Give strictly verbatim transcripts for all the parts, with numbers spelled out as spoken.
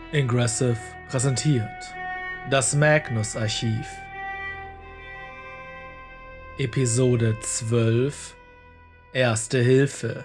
Ingressive präsentiert das Magnus-Archiv. Episode zwölf Erste Hilfe.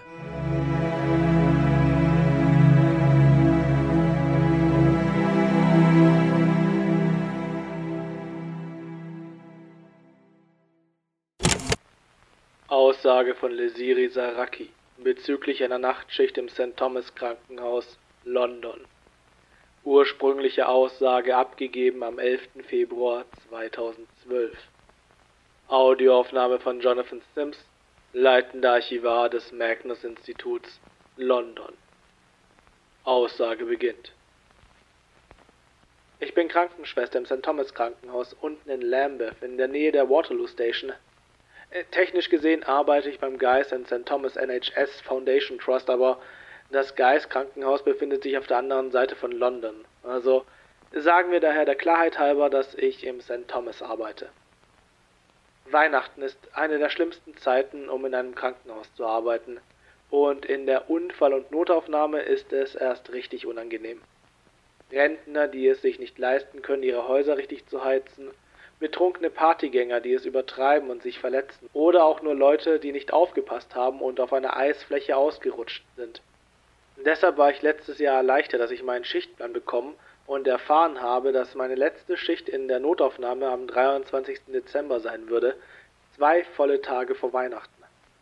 Aussage von Leziri Zaraki bezüglich einer Nachtschicht im Sankt Thomas Krankenhaus, London. Ursprüngliche Aussage abgegeben am elften Februar zweitausendzwölf. Audioaufnahme von Jonathan Sims, leitender Archivar des Magnus-Instituts, London. Aussage beginnt. Ich bin Krankenschwester im Sankt Thomas Krankenhaus unten in Lambeth in der Nähe der Waterloo Station. Äh, technisch gesehen arbeite ich beim Guy's and Sankt Thomas N H S Foundation Trust, aber das Guy's Krankenhaus befindet sich auf der anderen Seite von London. Also sagen wir daher der Klarheit halber, dass ich im Sankt Thomas arbeite. Weihnachten ist eine der schlimmsten Zeiten, um in einem Krankenhaus zu arbeiten. Und in der Unfall- und Notaufnahme ist es erst richtig unangenehm. Rentner, die es sich nicht leisten können, ihre Häuser richtig zu heizen, betrunkene Partygänger, die es übertreiben und sich verletzen, oder auch nur Leute, die nicht aufgepasst haben und auf einer Eisfläche ausgerutscht sind. Deshalb war ich letztes Jahr erleichtert, dass ich meinen Schichtplan bekommen und erfahren habe, dass meine letzte Schicht in der Notaufnahme am dreiundzwanzigsten Dezember sein würde, zwei volle Tage vor Weihnachten.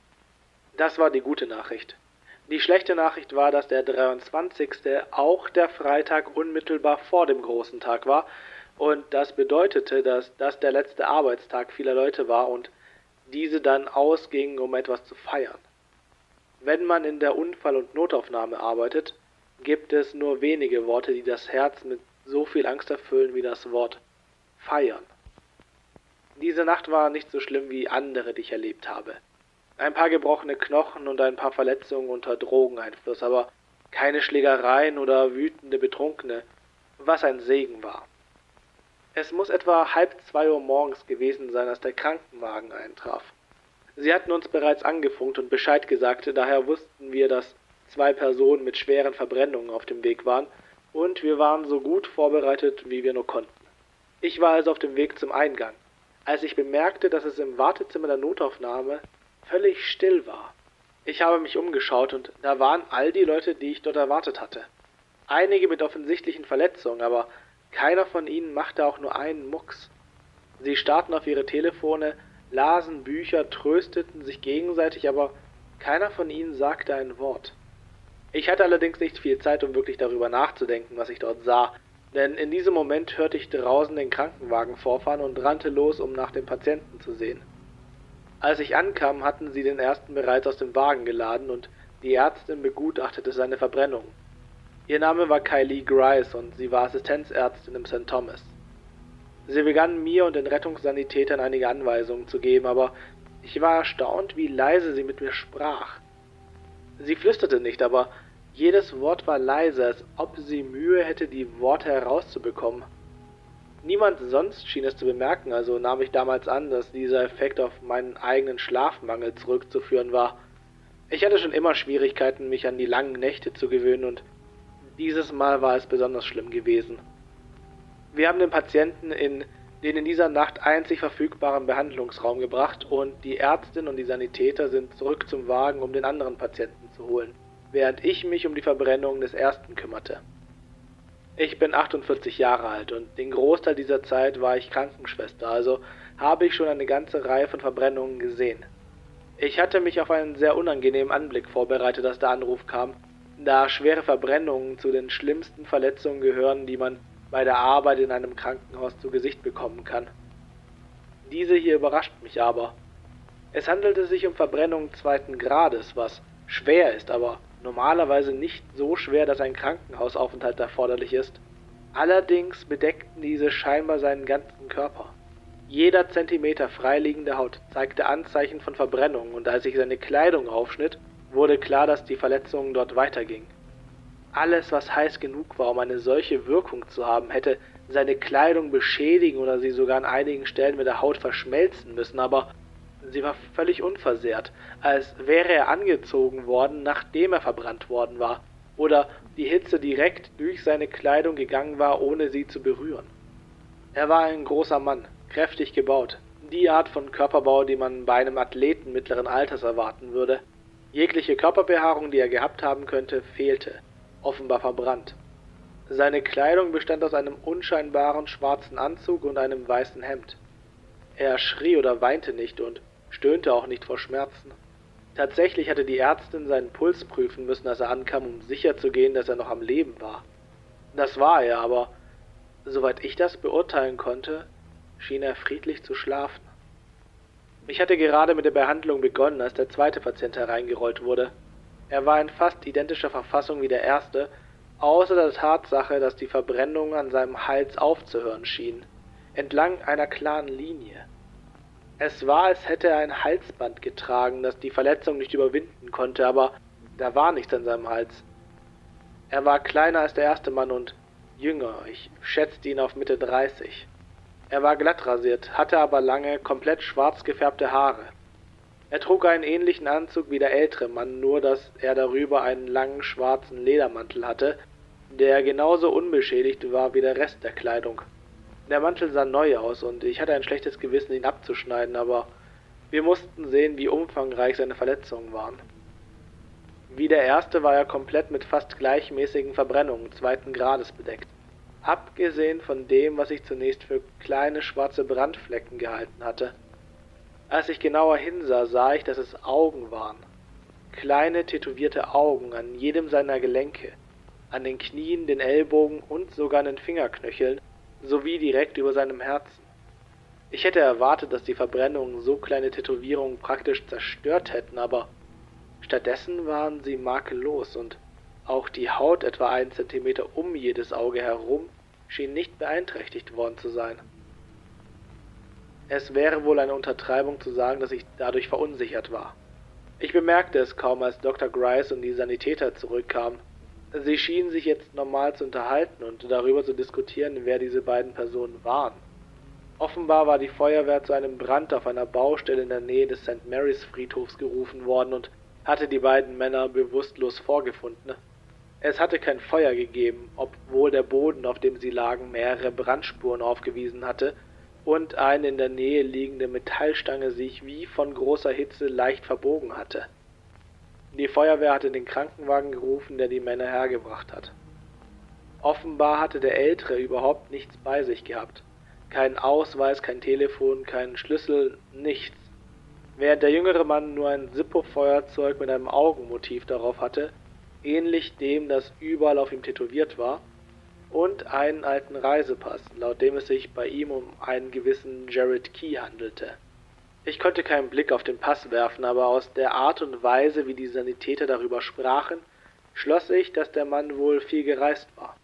Das war die gute Nachricht. Die schlechte Nachricht war, dass der dreiundzwanzigste auch der Freitag unmittelbar vor dem großen Tag war, und das bedeutete, dass das der letzte Arbeitstag vieler Leute war und diese dann ausgingen, um etwas zu feiern. Wenn man in der Unfall- und Notaufnahme arbeitet, gibt es nur wenige Worte, die das Herz mit so viel Angst erfüllen wie das Wort feiern. Diese Nacht war nicht so schlimm wie andere, die ich erlebt habe. Ein paar gebrochene Knochen und ein paar Verletzungen unter Drogeneinfluss, aber keine Schlägereien oder wütende Betrunkene, was ein Segen war. Es muss etwa halb zwei Uhr morgens gewesen sein, als der Krankenwagen eintraf. Sie hatten uns bereits angefunkt und Bescheid gesagt, daher wussten wir, dass zwei Personen mit schweren Verbrennungen auf dem Weg waren, und wir waren so gut vorbereitet, wie wir nur konnten. Ich war also auf dem Weg zum Eingang, als ich bemerkte, dass es im Wartezimmer der Notaufnahme völlig still war. Ich habe mich umgeschaut und da waren all die Leute, die ich dort erwartet hatte. Einige mit offensichtlichen Verletzungen, aber keiner von ihnen machte auch nur einen Mucks. Sie starrten auf ihre Telefone, lasen Bücher, trösteten sich gegenseitig, aber keiner von ihnen sagte ein Wort. Ich hatte allerdings nicht viel Zeit, um wirklich darüber nachzudenken, was ich dort sah, denn in diesem Moment hörte ich draußen den Krankenwagen vorfahren und rannte los, um nach dem Patienten zu sehen. Als ich ankam, hatten sie den ersten bereits aus dem Wagen geladen und die Ärztin begutachtete seine Verbrennung. Ihr Name war Kylie Grice und sie war Assistenzärztin im Sankt Thomas. Sie begann mir und den Rettungssanitätern einige Anweisungen zu geben, aber ich war erstaunt, wie leise sie mit mir sprach. Sie flüsterte nicht, aber jedes Wort war leise, als ob sie Mühe hätte, die Worte herauszubekommen. Niemand sonst schien es zu bemerken, also nahm ich damals an, dass dieser Effekt auf meinen eigenen Schlafmangel zurückzuführen war. Ich hatte schon immer Schwierigkeiten, mich an die langen Nächte zu gewöhnen, und dieses Mal war es besonders schlimm gewesen. Wir haben den Patienten in den in dieser Nacht einzig verfügbaren Behandlungsraum gebracht und die Ärztin und die Sanitäter sind zurück zum Wagen, um den anderen Patienten zu holen, während ich mich um die Verbrennung des ersten kümmerte. Ich bin achtundvierzig Jahre alt und den Großteil dieser Zeit war ich Krankenschwester, also habe ich schon eine ganze Reihe von Verbrennungen gesehen. Ich hatte mich auf einen sehr unangenehmen Anblick vorbereitet, als der Anruf kam, da schwere Verbrennungen zu den schlimmsten Verletzungen gehören, die man bei der Arbeit in einem Krankenhaus zu Gesicht bekommen kann. Diese hier überrascht mich aber. Es handelte sich um Verbrennungen zweiten Grades, was schwer ist, aber normalerweise nicht so schwer, dass ein Krankenhausaufenthalt erforderlich ist. Allerdings bedeckten diese scheinbar seinen ganzen Körper. Jeder Zentimeter freiliegende Haut zeigte Anzeichen von Verbrennung, und als ich seine Kleidung aufschnitt, wurde klar, dass die Verletzung dort weiterging. Alles, was heiß genug war, um eine solche Wirkung zu haben, hätte seine Kleidung beschädigen oder sie sogar an einigen Stellen mit der Haut verschmelzen müssen, aber sie war völlig unversehrt, als wäre er angezogen worden, nachdem er verbrannt worden war. oder die Hitze direkt durch seine Kleidung gegangen war, ohne sie zu berühren. Er war ein großer Mann, kräftig gebaut, die Art von Körperbau, die man bei einem Athleten mittleren Alters erwarten würde. Jegliche Körperbehaarung, die er gehabt haben könnte, fehlte, offenbar verbrannt. Seine Kleidung bestand aus einem unscheinbaren schwarzen Anzug und einem weißen Hemd. Er schrie oder weinte nicht und stöhnte auch nicht vor Schmerzen. Tatsächlich hatte die Ärztin seinen Puls prüfen müssen, als er ankam, um sicherzugehen, dass er noch am Leben war. Das war er, aber soweit ich das beurteilen konnte, schien er friedlich zu schlafen. Ich hatte gerade mit der Behandlung begonnen, als der zweite Patient hereingerollt wurde. Er war in fast identischer Verfassung wie der erste, außer der Tatsache, dass die Verbrennung an seinem Hals aufzuhören schien, entlang einer klaren Linie. Es war, als hätte er ein Halsband getragen, das die Verletzung nicht überwinden konnte, aber da war nichts an seinem Hals. Er war kleiner als der erste Mann und jünger, ich schätzte ihn auf Mitte dreißig. Er war glatt rasiert, hatte aber lange, komplett schwarz gefärbte Haare. Er trug einen ähnlichen Anzug wie der ältere Mann, nur dass er darüber einen langen schwarzen Ledermantel hatte, der genauso unbeschädigt war wie der Rest der Kleidung. Der Mantel sah neu aus und ich hatte ein schlechtes Gewissen, ihn abzuschneiden, aber wir mussten sehen, wie umfangreich seine Verletzungen waren. Wie der erste war er komplett mit fast gleichmäßigen Verbrennungen zweiten Grades bedeckt. Abgesehen von dem, was ich zunächst für kleine schwarze Brandflecken gehalten hatte. Als ich genauer hinsah, sah ich, dass es Augen waren. Kleine tätowierte Augen an jedem seiner Gelenke, an den Knien, den Ellbogen und sogar an den Fingerknöcheln, sowie direkt über seinem Herzen. Ich hätte erwartet, dass die Verbrennungen so kleine Tätowierungen praktisch zerstört hätten, aber stattdessen waren sie makellos und auch die Haut etwa einen Zentimeter um jedes Auge herum schien nicht beeinträchtigt worden zu sein. Es wäre wohl eine Untertreibung zu sagen, dass ich dadurch verunsichert war. Ich bemerkte es kaum, als Doktor Grice und die Sanitäter zurückkamen. Sie schienen sich jetzt normal zu unterhalten und darüber zu diskutieren, wer diese beiden Personen waren. Offenbar war die Feuerwehr zu einem Brand auf einer Baustelle in der Nähe des Sankt Marys Friedhofs gerufen worden und hatte die beiden Männer bewusstlos vorgefunden. Es hatte kein Feuer gegeben, obwohl der Boden, auf dem sie lagen, mehrere Brandspuren aufgewiesen hatte und eine in der Nähe liegende Metallstange sich wie von großer Hitze leicht verbogen hatte. Die Feuerwehr hatte den Krankenwagen gerufen, der die Männer hergebracht hat. Offenbar hatte der Ältere überhaupt nichts bei sich gehabt. Keinen Ausweis, kein Telefon, keinen Schlüssel, nichts. Während der jüngere Mann nur ein Zippo-Feuerzeug mit einem Augenmotiv darauf hatte, ähnlich dem, das überall auf ihm tätowiert war, und einen alten Reisepass, laut dem es sich bei ihm um einen gewissen Jared Key handelte. Ich konnte keinen Blick auf den Pass werfen, aber aus der Art und Weise, wie die Sanitäter darüber sprachen, schloss ich, dass der Mann wohl viel gereist war.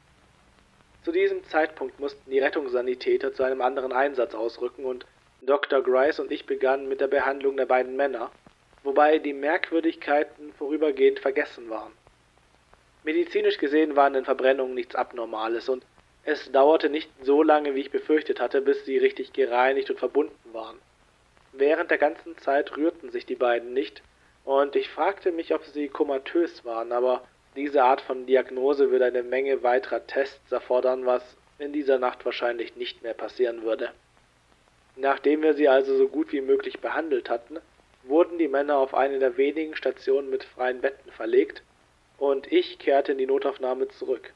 Zu diesem Zeitpunkt mussten die Rettungssanitäter zu einem anderen Einsatz ausrücken und Doktor Grice und ich begannen mit der Behandlung der beiden Männer, wobei die Merkwürdigkeiten vorübergehend vergessen waren. Medizinisch gesehen waren den Verbrennungen nichts Abnormales und es dauerte nicht so lange, wie ich befürchtet hatte, bis sie richtig gereinigt und verbunden waren. Während der ganzen Zeit rührten sich die beiden nicht und ich fragte mich, ob sie komatös waren, aber diese Art von Diagnose würde eine Menge weiterer Tests erfordern, was in dieser Nacht wahrscheinlich nicht mehr passieren würde. Nachdem wir sie also so gut wie möglich behandelt hatten, wurden die Männer auf eine der wenigen Stationen mit freien Betten verlegt und ich kehrte in die Notaufnahme zurück.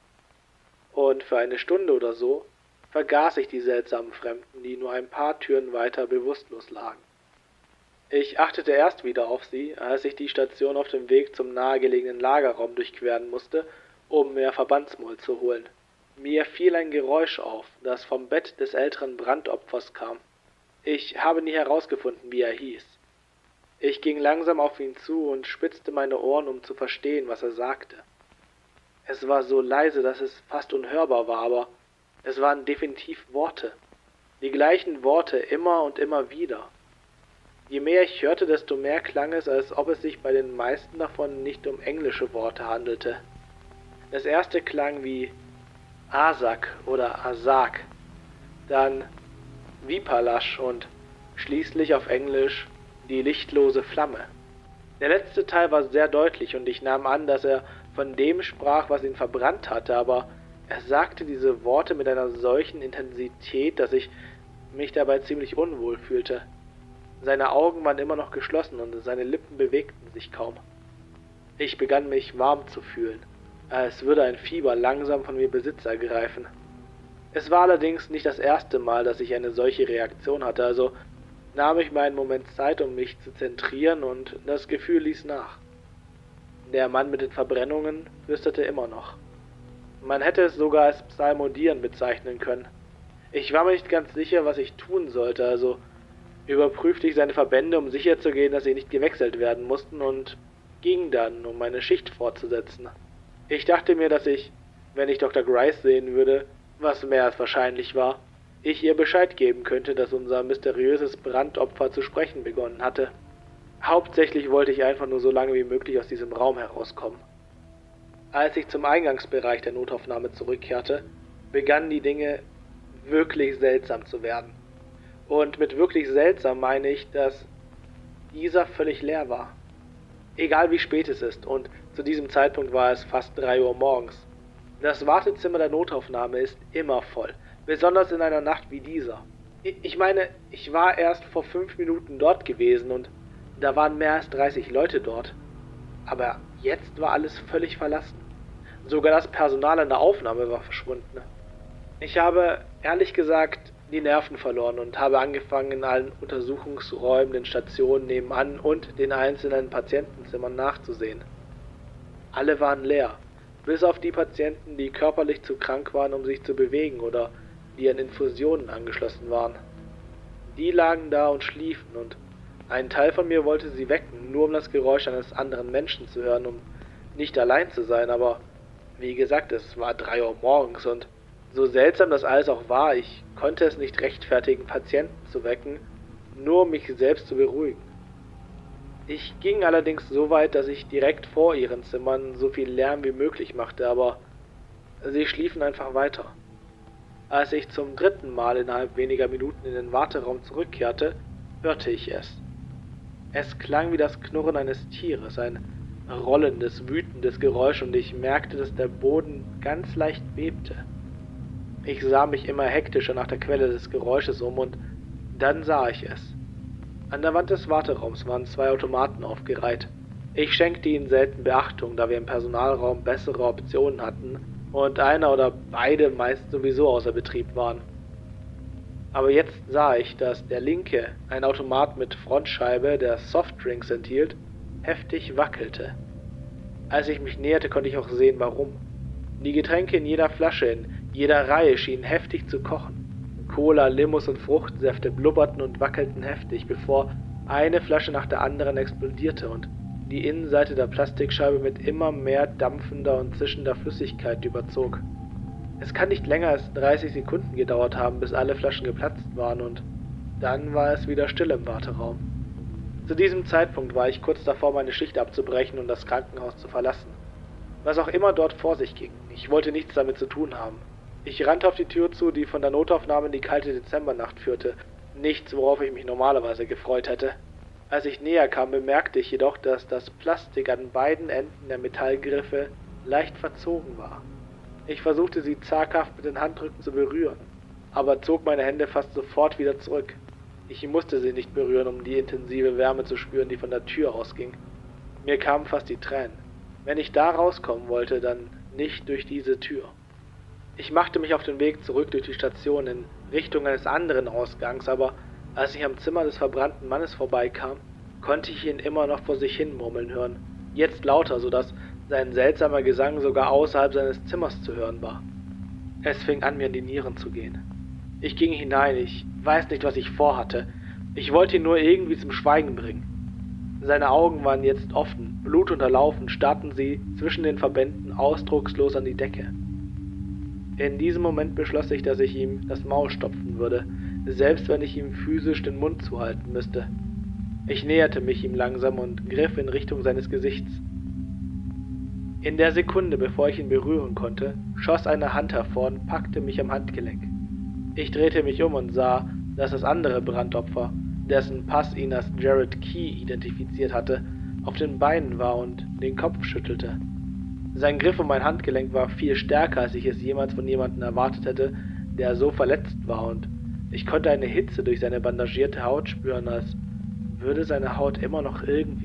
Und für eine Stunde oder so vergaß ich die seltsamen Fremden, die nur ein paar Türen weiter bewusstlos lagen. Ich achtete erst wieder auf sie, als ich die Station auf dem Weg zum nahegelegenen Lagerraum durchqueren musste, um mehr Verbandsmoll zu holen. Mir fiel ein Geräusch auf, das vom Bett des älteren Brandopfers kam. Ich habe nie herausgefunden, wie er hieß. Ich ging langsam auf ihn zu und spitzte meine Ohren, um zu verstehen, was er sagte. Es war so leise, dass es fast unhörbar war, aber es waren definitiv Worte. Die gleichen Worte immer und immer wieder. Je mehr ich hörte, desto mehr klang es, als ob es sich bei den meisten davon nicht um englische Worte handelte. Das erste klang wie Asak oder Asak, dann Vipalash und schließlich auf Englisch die lichtlose Flamme. Der letzte Teil war sehr deutlich und ich nahm an, dass er von dem sprach, was ihn verbrannt hatte, aber er sagte diese Worte mit einer solchen Intensität, dass ich mich dabei ziemlich unwohl fühlte. Seine Augen waren immer noch geschlossen und seine Lippen bewegten sich kaum. Ich begann mich warm zu fühlen, als würde ein Fieber langsam von mir Besitz ergreifen. Es war allerdings nicht das erste Mal, dass ich eine solche Reaktion hatte, also nahm ich mir einen Moment Zeit, um mich zu zentrieren, und das Gefühl ließ nach. Der Mann mit den Verbrennungen flüsterte immer noch. Man hätte es sogar als Psalmodieren bezeichnen können. Ich war mir nicht ganz sicher, was ich tun sollte, also überprüfte ich seine Verbände, um sicherzugehen, dass sie nicht gewechselt werden mussten, und ging dann, um meine Schicht fortzusetzen. Ich dachte mir, dass ich, wenn ich Doktor Grice sehen würde, was mehr als wahrscheinlich war, ich ihr Bescheid geben könnte, dass unser mysteriöses Brandopfer zu sprechen begonnen hatte. Hauptsächlich wollte ich einfach nur so lange wie möglich aus diesem Raum herauskommen. Als ich zum Eingangsbereich der Notaufnahme zurückkehrte, begannen die Dinge wirklich seltsam zu werden. Und mit wirklich seltsam meine ich, dass dieser völlig leer war. Egal wie spät es ist, und zu diesem Zeitpunkt war es fast drei Uhr morgens. Das Wartezimmer der Notaufnahme ist immer voll, besonders in einer Nacht wie dieser. Ich meine, ich war erst vor fünf Minuten dort gewesen und da waren mehr als dreißig Leute dort. Aber jetzt war alles völlig verlassen. Sogar das Personal in der Aufnahme war verschwunden. Ich habe, ehrlich gesagt, die Nerven verloren und habe angefangen, in allen Untersuchungsräumen, den Stationen nebenan und den einzelnen Patientenzimmern nachzusehen. Alle waren leer, bis auf die Patienten, die körperlich zu krank waren, um sich zu bewegen oder die an Infusionen angeschlossen waren. Die lagen da und schliefen, und ein Teil von mir wollte sie wecken, nur um das Geräusch eines anderen Menschen zu hören, um nicht allein zu sein, aber wie gesagt, es war drei Uhr morgens, und so seltsam das alles auch war, ich konnte es nicht rechtfertigen, Patienten zu wecken, nur um mich selbst zu beruhigen. Ich ging allerdings so weit, dass ich direkt vor ihren Zimmern so viel Lärm wie möglich machte, aber sie schliefen einfach weiter. Als ich zum dritten Mal innerhalb weniger Minuten in den Warteraum zurückkehrte, hörte ich es. Es klang wie das Knurren eines Tieres, ein rollendes, wütendes Geräusch, und ich merkte, dass der Boden ganz leicht bebte. Ich sah mich immer hektischer nach der Quelle des Geräusches um, und dann sah ich es. An der Wand des Warteraums waren zwei Automaten aufgereiht. Ich schenkte ihnen selten Beachtung, da wir im Personalraum bessere Optionen hatten und einer oder beide meist sowieso außer Betrieb waren. Aber jetzt sah ich, dass der linke, ein Automat mit Frontscheibe, der Softdrinks enthielt, heftig wackelte. Als ich mich näherte, konnte ich auch sehen, warum. Die Getränke in jeder Flasche, in jeder Reihe schienen heftig zu kochen. Cola, Limos und Fruchtsäfte blubberten und wackelten heftig, bevor eine Flasche nach der anderen explodierte und die Innenseite der Plastikscheibe mit immer mehr dampfender und zischender Flüssigkeit überzog. Es kann nicht länger als dreißig Sekunden gedauert haben, bis alle Flaschen geplatzt waren, und dann war es wieder still im Warteraum. Zu diesem Zeitpunkt war ich kurz davor, meine Schicht abzubrechen und das Krankenhaus zu verlassen. Was auch immer dort vor sich ging, ich wollte nichts damit zu tun haben. Ich rannte auf die Tür zu, die von der Notaufnahme in die kalte Dezembernacht führte. Nichts, worauf ich mich normalerweise gefreut hätte. Als ich näher kam, bemerkte ich jedoch, dass das Plastik an beiden Enden der Metallgriffe leicht verzogen war. Ich versuchte, sie zaghaft mit den Handrücken zu berühren, aber zog meine Hände fast sofort wieder zurück. Ich musste sie nicht berühren, um die intensive Wärme zu spüren, die von der Tür ausging. Mir kamen fast die Tränen. Wenn ich da rauskommen wollte, dann nicht durch diese Tür. Ich machte mich auf den Weg zurück durch die Station in Richtung eines anderen Ausgangs, aber als ich am Zimmer des verbrannten Mannes vorbeikam, konnte ich ihn immer noch vor sich hin murmeln hören, jetzt lauter, sodass sein seltsamer Gesang sogar außerhalb seines Zimmers zu hören war. Es fing an, mir in die Nieren zu gehen. Ich ging hinein, ich weiß nicht, was ich vorhatte. Ich wollte ihn nur irgendwie zum Schweigen bringen. Seine Augen waren jetzt offen, blutunterlaufen, starrten sie zwischen den Verbänden ausdruckslos an die Decke. In diesem Moment beschloss ich, dass ich ihm das Maul stopfen würde, selbst wenn ich ihm physisch den Mund zuhalten müsste. Ich näherte mich ihm langsam und griff in Richtung seines Gesichts. In der Sekunde, bevor ich ihn berühren konnte, schoss eine Hand hervor und packte mich am Handgelenk. Ich drehte mich um und sah, dass das andere Brandopfer, dessen Pass ihn als Jared Key identifiziert hatte, auf den Beinen war und den Kopf schüttelte. Sein Griff um mein Handgelenk war viel stärker, als ich es jemals von jemandem erwartet hätte, der so verletzt war, und ich konnte eine Hitze durch seine bandagierte Haut spüren, als würde seine Haut immer noch irgendwie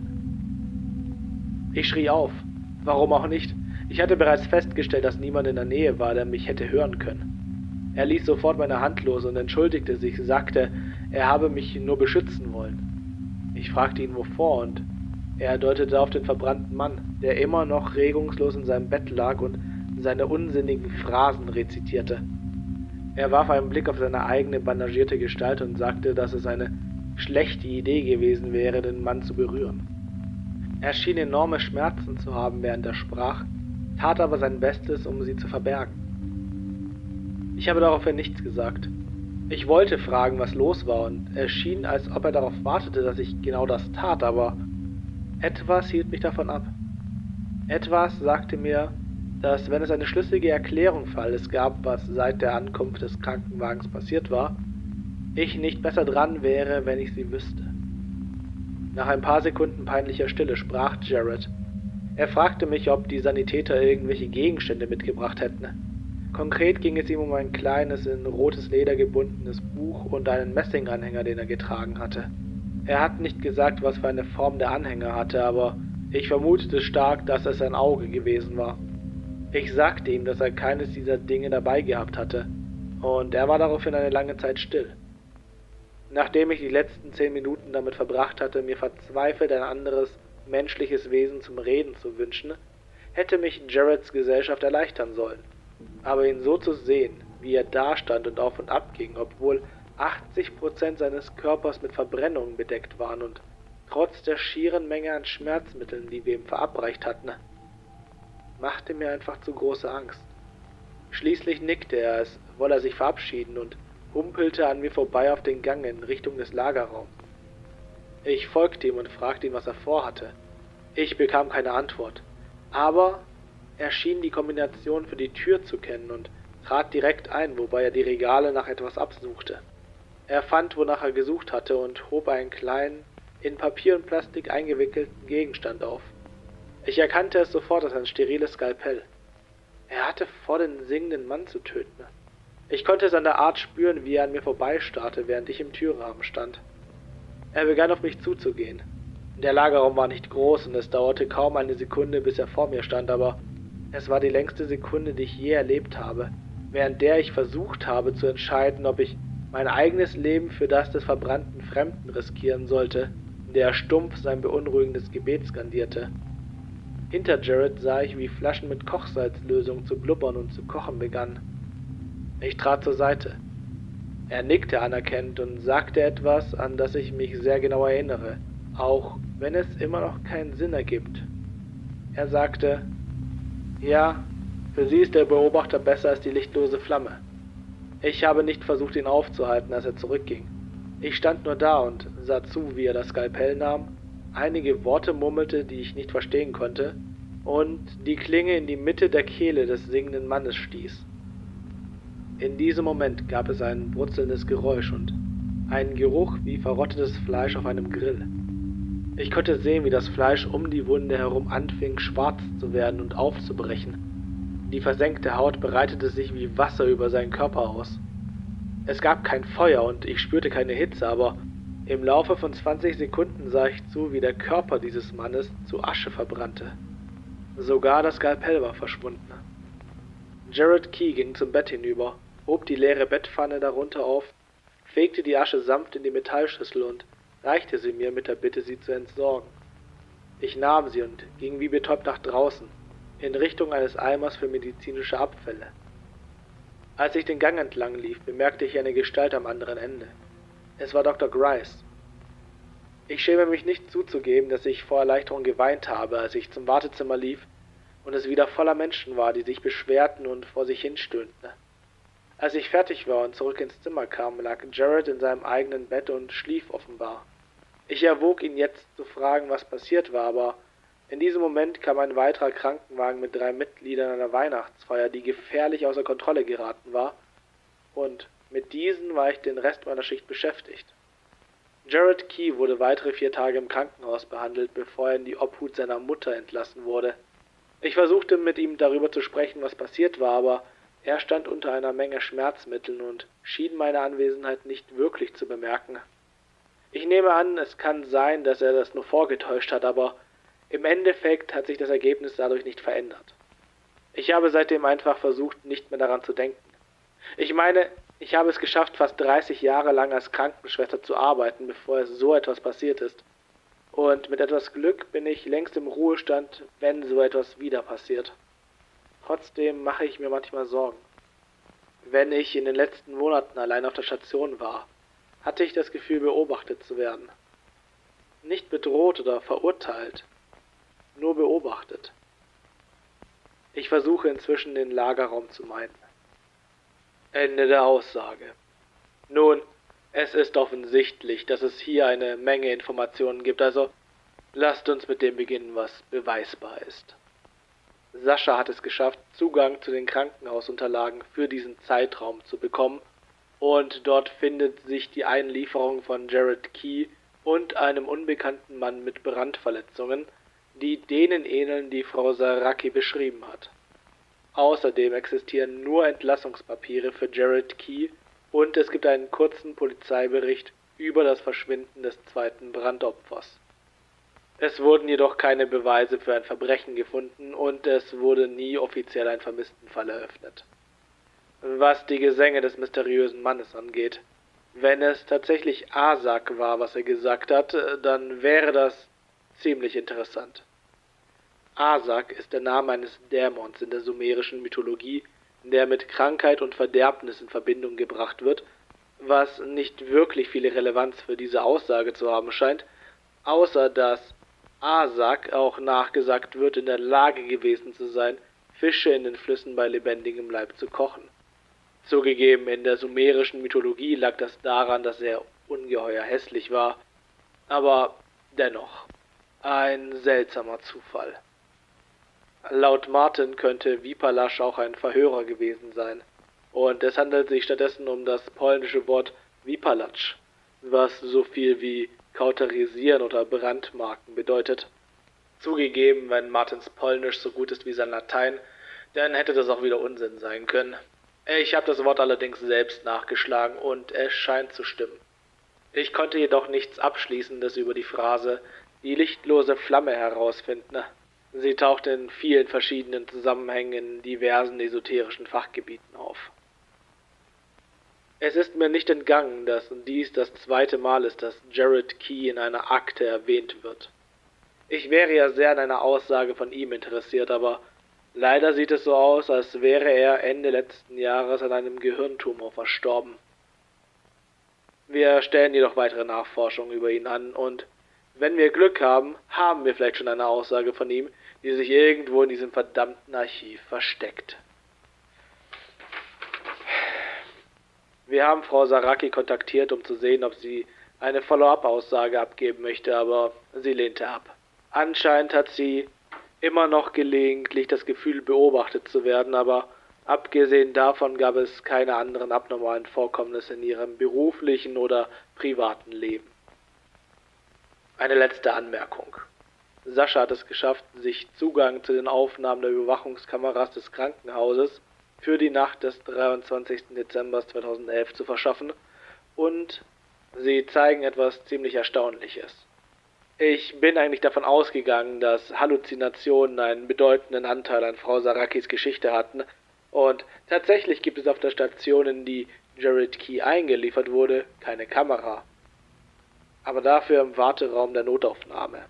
brennen. Ich schrie auf. Warum auch nicht? Ich hatte bereits festgestellt, dass niemand in der Nähe war, der mich hätte hören können. Er ließ sofort meine Hand los und entschuldigte sich, sagte, er habe mich nur beschützen wollen. Ich fragte ihn wovor, und er deutete auf den verbrannten Mann, der immer noch regungslos in seinem Bett lag und seine unsinnigen Phrasen rezitierte. Er warf einen Blick auf seine eigene bandagierte Gestalt und sagte, dass es eine schlechte Idee gewesen wäre, den Mann zu berühren. Er schien enorme Schmerzen zu haben, während er sprach, tat aber sein Bestes, um sie zu verbergen. Ich habe daraufhin nichts gesagt. Ich wollte fragen, was los war, und es schien, als ob er darauf wartete, dass ich genau das tat, aber etwas hielt mich davon ab. Etwas sagte mir, dass, wenn es eine schlüssige Erklärung für alles gab, was seit der Ankunft des Krankenwagens passiert war, ich nicht besser dran wäre, wenn ich sie wüsste. Nach ein paar Sekunden peinlicher Stille sprach Jared. Er fragte mich, ob die Sanitäter irgendwelche Gegenstände mitgebracht hätten. Konkret ging es ihm um ein kleines, in rotes Leder gebundenes Buch und einen Messinganhänger, den er getragen hatte. Er hat nicht gesagt, was für eine Form der Anhänger hatte, aber ich vermutete stark, dass es ein Auge gewesen war. Ich sagte ihm, dass er keines dieser Dinge dabei gehabt hatte, und er war daraufhin eine lange Zeit still. Nachdem ich die letzten zehn Minuten damit verbracht hatte, mir verzweifelt ein anderes, menschliches Wesen zum Reden zu wünschen, hätte mich Jareds Gesellschaft erleichtern sollen. Aber ihn so zu sehen, wie er dastand und auf und ab ging, obwohl achtzig Prozent seines Körpers mit Verbrennungen bedeckt waren und trotz der schieren Menge an Schmerzmitteln, die wir ihm verabreicht hatten, machte mir einfach zu große Angst. Schließlich nickte er, als wolle er sich verabschieden, und humpelte an mir vorbei auf den Gang in Richtung des Lagerraums. Ich folgte ihm und fragte ihn, was er vorhatte. Ich bekam keine Antwort, aber er schien die Kombination für die Tür zu kennen und trat direkt ein, wobei er die Regale nach etwas absuchte. Er fand, wonach er gesucht hatte, und hob einen kleinen, in Papier und Plastik eingewickelten Gegenstand auf. Ich erkannte es sofort als ein steriles Skalpell. Er hatte vor, den singenden Mann zu töten. Ich konnte es an der Art spüren, wie er an mir vorbeistarrte, während ich im Türrahmen stand. Er begann auf mich zuzugehen. Der Lagerraum war nicht groß und es dauerte kaum eine Sekunde, bis er vor mir stand, aber es war die längste Sekunde, die ich je erlebt habe, während der ich versucht habe zu entscheiden, ob ich mein eigenes Leben für das des verbrannten Fremden riskieren sollte, der stumpf sein beunruhigendes Gebet skandierte. Hinter Jared sah ich, wie Flaschen mit Kochsalzlösung zu blubbern und zu kochen begannen. Ich trat zur Seite. Er nickte anerkennend und sagte etwas, an das ich mich sehr genau erinnere, auch wenn es immer noch keinen Sinn ergibt. Er sagte, ja, für Sie ist der Beobachter besser als die lichtlose Flamme. Ich habe nicht versucht, ihn aufzuhalten, als er zurückging. Ich stand nur da und sah zu, wie er das Skalpell nahm, einige Worte murmelte, die ich nicht verstehen konnte, und die Klinge in die Mitte der Kehle des singenden Mannes stieß. In diesem Moment gab es ein brutzelndes Geräusch und einen Geruch wie verrottetes Fleisch auf einem Grill. Ich konnte sehen, wie das Fleisch um die Wunde herum anfing, schwarz zu werden und aufzubrechen. Die versenkte Haut breitete sich wie Wasser über seinen Körper aus. Es gab kein Feuer und ich spürte keine Hitze, aber im Laufe von zwanzig Sekunden sah ich zu, wie der Körper dieses Mannes zu Asche verbrannte. Sogar das Skalpell war verschwunden. Jared Key ging zum Bett hinüber, hob die leere Bettpfanne darunter auf, fegte die Asche sanft in die Metallschüssel und reichte sie mir mit der Bitte, sie zu entsorgen. Ich nahm sie und ging wie betäubt nach draußen, in Richtung eines Eimers für medizinische Abfälle. Als ich den Gang entlang lief, bemerkte ich eine Gestalt am anderen Ende. Es war Doktor Grice. Ich schäme mich nicht zuzugeben, dass ich vor Erleichterung geweint habe, als ich zum Wartezimmer lief und es wieder voller Menschen war, die sich beschwerten und vor sich hinstöhnten. Als ich fertig war und zurück ins Zimmer kam, lag Jared in seinem eigenen Bett und schlief offenbar. Ich erwog ihn jetzt zu fragen, was passiert war, aber in diesem Moment kam ein weiterer Krankenwagen mit drei Mitgliedern einer Weihnachtsfeier, die gefährlich außer Kontrolle geraten war, und mit diesen war ich den Rest meiner Schicht beschäftigt. Jared Key wurde weitere vier Tage im Krankenhaus behandelt, bevor er in die Obhut seiner Mutter entlassen wurde. Ich versuchte mit ihm darüber zu sprechen, was passiert war, aber er stand unter einer Menge Schmerzmitteln und schien meine Anwesenheit nicht wirklich zu bemerken. Ich nehme an, es kann sein, dass er das nur vorgetäuscht hat, aber im Endeffekt hat sich das Ergebnis dadurch nicht verändert. Ich habe seitdem einfach versucht, nicht mehr daran zu denken. Ich meine, ich habe es geschafft, fast dreißig Jahre lang als Krankenschwester zu arbeiten, bevor es so etwas passiert ist. Und mit etwas Glück bin ich längst im Ruhestand, wenn so etwas wieder passiert. Trotzdem mache ich mir manchmal Sorgen. Wenn ich in den letzten Monaten allein auf der Station war, hatte ich das Gefühl, beobachtet zu werden. Nicht bedroht oder verurteilt, nur beobachtet. Ich versuche inzwischen den Lagerraum zu meiden. Ende der Aussage. Nun, es ist offensichtlich, dass es hier eine Menge Informationen gibt, also lasst uns mit dem beginnen, was beweisbar ist. Sascha hat es geschafft, Zugang zu den Krankenhausunterlagen für diesen Zeitraum zu bekommen, und dort findet sich die Einlieferung von Jared Key und einem unbekannten Mann mit Brandverletzungen, die denen ähneln, die Frau Zaraki beschrieben hat. Außerdem existieren nur Entlassungspapiere für Jared Key und es gibt einen kurzen Polizeibericht über das Verschwinden des zweiten Brandopfers. Es wurden jedoch keine Beweise für ein Verbrechen gefunden und es wurde nie offiziell ein Vermisstenfall eröffnet. Was die Gesänge des mysteriösen Mannes angeht, wenn es tatsächlich Asak war, was er gesagt hat, dann wäre das ziemlich interessant. Asak ist der Name eines Dämons in der sumerischen Mythologie, der mit Krankheit und Verderbnis in Verbindung gebracht wird, was nicht wirklich viele Relevanz für diese Aussage zu haben scheint, außer dass Asak auch nachgesagt wird, in der Lage gewesen zu sein, Fische in den Flüssen bei lebendigem Leib zu kochen. Zugegeben, in der sumerischen Mythologie lag das daran, dass er ungeheuer hässlich war, aber dennoch ein seltsamer Zufall. Laut Martin könnte Vipalash auch ein Verhörer gewesen sein, und es handelt sich stattdessen um das polnische Wort Vypalacz, was so viel wie kauterisieren oder brandmarken bedeutet. Zugegeben, wenn Martins Polnisch so gut ist wie sein Latein, dann hätte das auch wieder Unsinn sein können. Ich habe das Wort allerdings selbst nachgeschlagen und es scheint zu stimmen. Ich konnte jedoch nichts Abschließendes über die Phrase »die lichtlose Flamme« herausfinden. Sie taucht in vielen verschiedenen Zusammenhängen in diversen esoterischen Fachgebieten auf. Es ist mir nicht entgangen, dass dies das zweite Mal ist, dass Jared Key in einer Akte erwähnt wird. Ich wäre ja sehr an einer Aussage von ihm interessiert, aber leider sieht es so aus, als wäre er Ende letzten Jahres an einem Gehirntumor verstorben. Wir stellen jedoch weitere Nachforschungen über ihn an und wenn wir Glück haben, haben wir vielleicht schon eine Aussage von ihm, die sich irgendwo in diesem verdammten Archiv versteckt. Wir haben Frau Zaraki kontaktiert, um zu sehen, ob sie eine Follow-up-Aussage abgeben möchte, aber sie lehnte ab. Anscheinend hat sie immer noch gelegentlich das Gefühl, beobachtet zu werden, aber abgesehen davon gab es keine anderen abnormalen Vorkommnisse in ihrem beruflichen oder privaten Leben. Eine letzte Anmerkung. Sascha hat es geschafft, sich Zugang zu den Aufnahmen der Überwachungskameras des Krankenhauses für die Nacht des dreiundzwanzigsten Dezember zweitausendelf zu verschaffen und sie zeigen etwas ziemlich Erstaunliches. Ich bin eigentlich davon ausgegangen, dass Halluzinationen einen bedeutenden Anteil an Frau Zarakis Geschichte hatten und tatsächlich gibt es auf der Station, in die Jared Key eingeliefert wurde, keine Kamera. Aber dafür im Warteraum der Notaufnahme.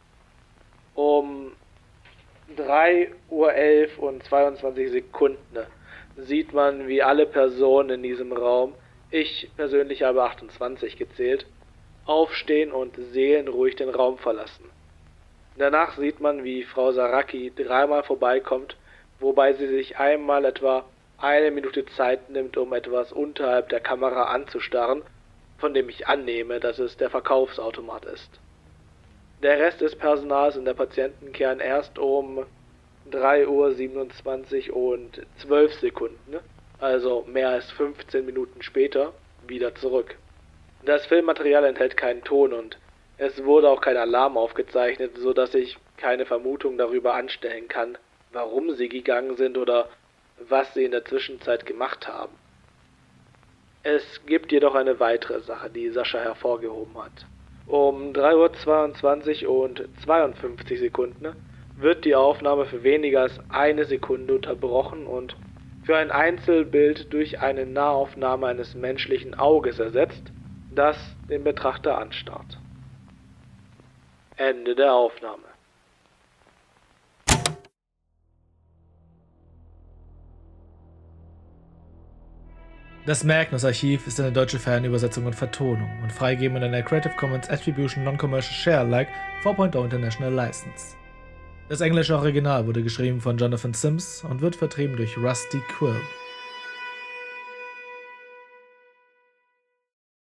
Um drei Uhr elf und zweiundzwanzig Sekunden sieht man, wie alle Personen in diesem Raum, ich persönlich habe achtundzwanzig gezählt, aufstehen und seelenruhig den Raum verlassen. Danach sieht man, wie Frau Zaraki dreimal vorbeikommt, wobei sie sich einmal etwa eine Minute Zeit nimmt, um etwas unterhalb der Kamera anzustarren, von dem ich annehme, dass es der Verkaufsautomat ist. Der Rest des Personals und der Patienten kehren erst um drei Uhr siebenundzwanzig und zwölf Sekunden, also mehr als fünfzehn Minuten später, wieder zurück. Das Filmmaterial enthält keinen Ton und es wurde auch kein Alarm aufgezeichnet, so dass ich keine Vermutung darüber anstellen kann, warum sie gegangen sind oder was sie in der Zwischenzeit gemacht haben. Es gibt jedoch eine weitere Sache, die Sascha hervorgehoben hat. Um drei Uhr zweiundzwanzig und zweiundfünfzig Sekunden wird die Aufnahme für weniger als eine Sekunde unterbrochen und für ein Einzelbild durch eine Nahaufnahme eines menschlichen Auges ersetzt, das den Betrachter anstarrt. Ende der Aufnahme. Das Magnus-Archiv ist eine deutsche Fernübersetzung und Vertonung und freigegeben unter einer Creative Commons Attribution Non-Commercial Share Alike vier Punkt null International License. Das englische Original wurde geschrieben von Jonathan Sims und wird vertrieben durch Rusty Quill.